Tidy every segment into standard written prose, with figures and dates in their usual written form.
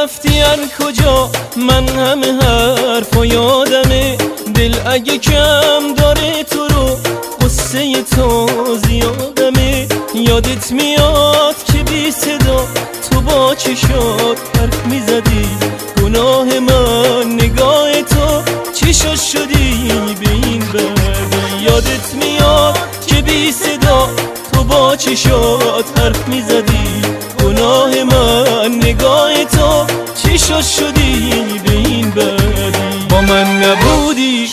رفتی هر کجا من همه حرفا یادمه. دل اگه کم داره تو رو قصه تو زیادمه. یادت میاد که بی صدا تو با چشات حرف میزدی. گناه من نگاه تو چشات شدی به این بردی. یادت میاد که بی صدا تو با چشات حرف میزدی. گناه من نگاه تو چشات شدی به این بردی. با من نبودی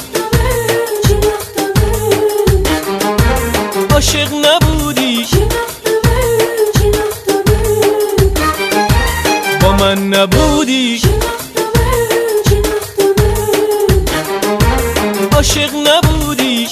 عاشق نبودی. با من نبودی عاشق نبودی.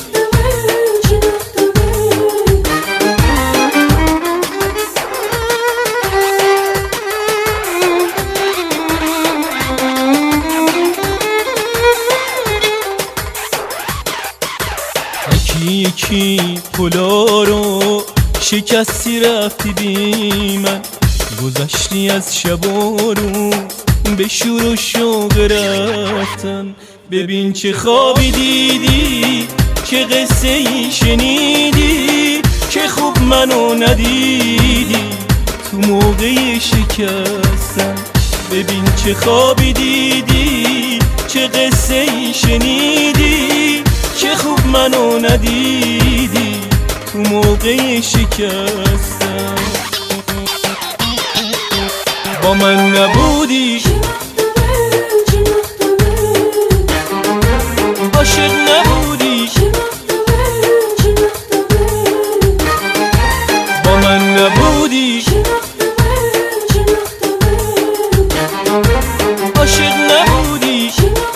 یکی یکی پلا رو شکستی رفتی بی من. گذشتی از شب و روز به شور و شوق رفتن. ببین چه خوابی دیدی چه قصه ای شنیدی که خوب منو ندیدی تو موقع شکستن. ببین چه خوابی دیدی چه قصه ای شنیدی که خوب منو ندیدی تو موقع شکستن. با من نبودی عاشق نبودی. با من نبودی عاشق نبودی.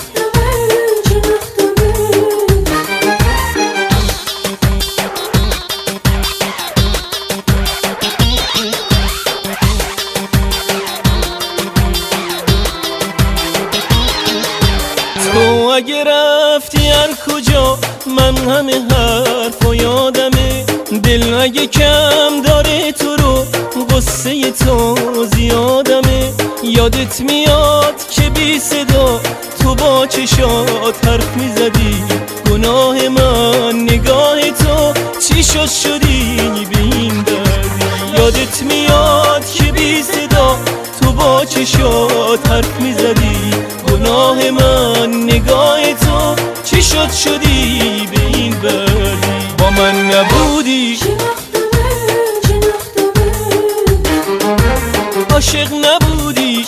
تو اگه رفتی هر کجا من همه حرفا یادمه. دل اگه کم داره تو رو قصه تو زیادمه. یادت میاد که بی صدا تو با چشات حرف میزدی. گناه من نگاه تو چی شد شدی به این دردی. یادت میاد که بی صدا تو با چشات حرف میزدی. گناه من نگاه تو چی شد شدی به این بردی. با من نبودی عاشق نبودی.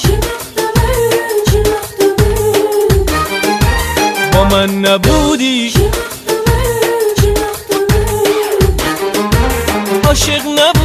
با من نبودی عاشق نبودی.